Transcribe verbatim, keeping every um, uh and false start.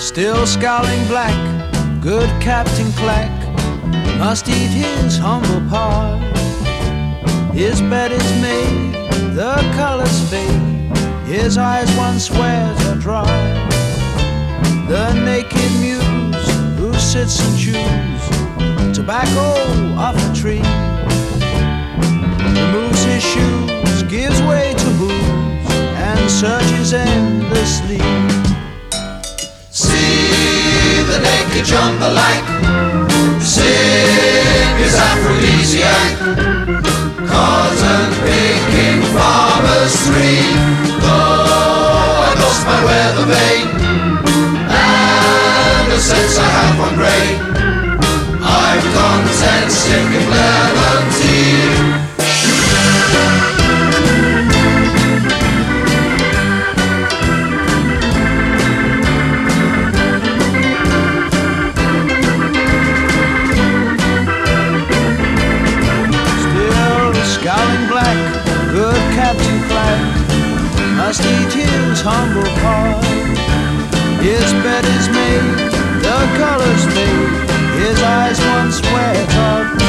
Still scowling black, good Captain Clack must eat his humble pie. His bed is made, the colours fade, his eyes once wears are dry. The naked muse who sits and chews tobacco off a tree, removes his shoes, gives way to booze, and searches endlessly. See the naked jumper like sing his aphrodisiac. Cotton picking farmers three, though I lost my weather vane and the sense I have one grain, I'm content sipping lemon tea. Scowling black, good Captain Clack must eat his humble pie. His bed is made, the colours fade, his eyes once wet are